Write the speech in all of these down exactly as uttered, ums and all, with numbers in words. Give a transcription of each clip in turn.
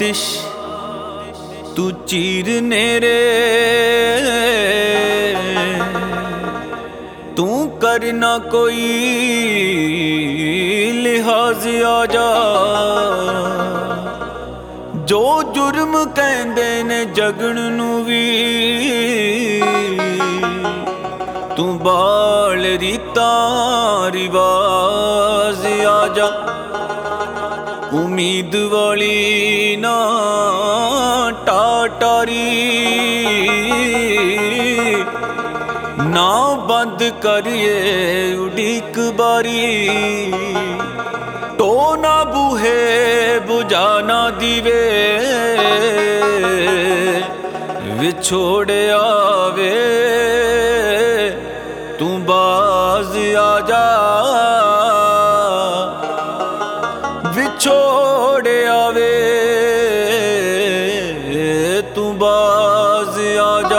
दिश तू चीर नेरे, तू करना कोई लिहाज आजा। जो जुर्म कहंदे ने जगन नू वी, तू बाल रीता रिवाज आजा। उम्मीद वाली ना टाटारी, ना बंद करिए उड़ीक बारी। टो ना बूहे बुझाना दीवे, विछोड़े आवे तू बाज आजा। विछोड़े आवे तू बाज आजा।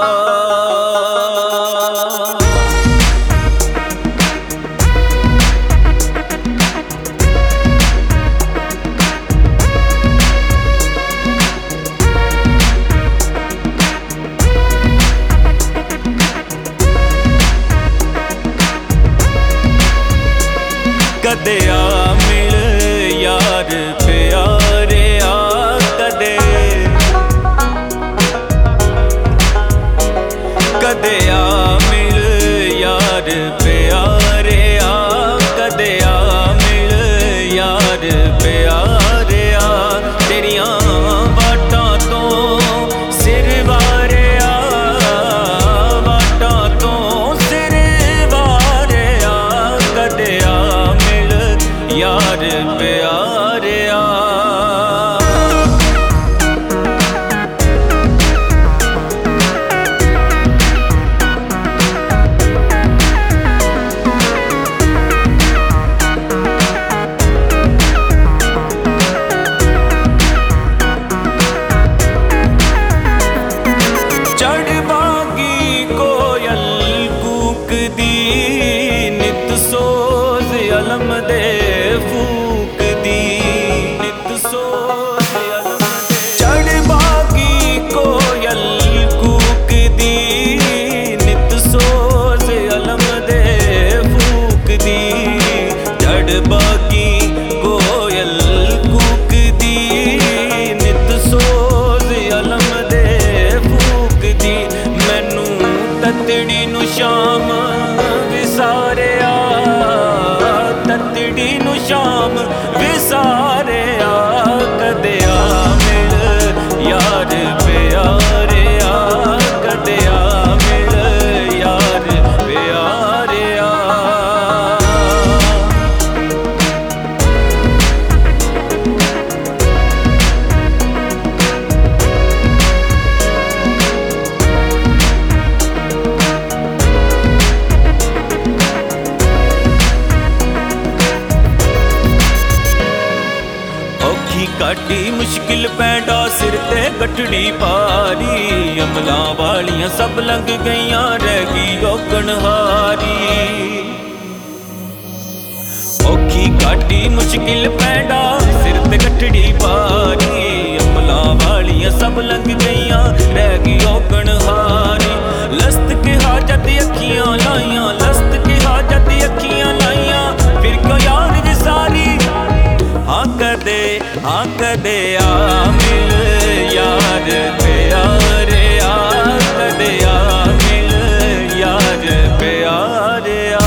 कदे आ मिल यार प्यारे आ, कदे कदे आ मिल यार प्यारे आ, कदे आ मिल यार प्यारे आ। तेरियां वाटां तो सिर वारे आ, वाटां तो सिर वारे आ। कदे आ यार प्यारे आ। चढ़ बागी कोयल कूकदी, नित सोज अलम दे फूक दी। नित सोज अलम दे चढ़ बागी कोयल कूक दी, नित सोज अलम दे फूक दी। चढ़ बागी कोयल कूक दी, नित सोज अलम दे फूक दी। मैनू ततड़ी नू शाम विसारे आ, ततड़ी नू शाम विसारे आ। कदे आ मिल यार प्यारे आ, कदे आ मिल यार प्यारे आ। काटी मुश्किल पैंडा सिर ते गठड़ी पारी। अमलां वालियां सब लंघ गईयां रह गई औगण हारी। औखी काटी मुश्किल पैंडा सिर ते गठड़ी पारी। अमलां वालियां सब लंघ गईयां रह गई औगण हारी। लस्त के हाजत अखियां लाइयां, लस्त के हाजत अखियां लाइयां। फिर क्यों यार विसारी, हाँ कदे हाँ कदे आ मिल यार प्यारे आ, कदे आ मिल यार प्यारे आ।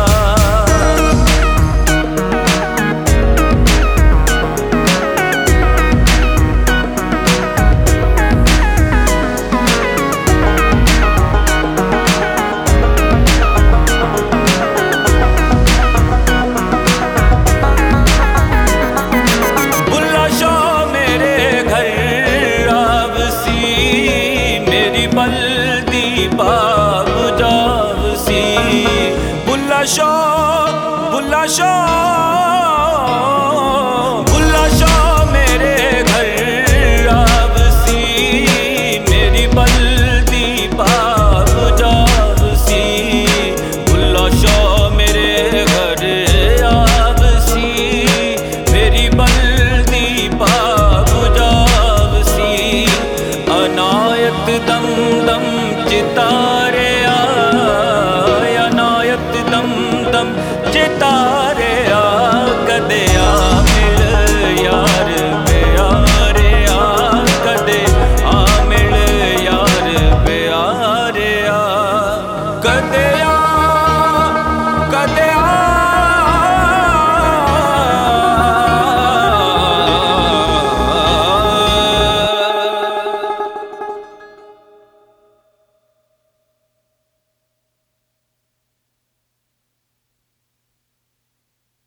बाब जावसी बुल्ला शाह, बुल्ला शाह, बुल्ला शाह मेरे घर आवसी। मेरी बल्दी बाब जावसी, बुल्ला शाह मेरे घर आवसी। मेरी बल्दी बाब जा ਦਾ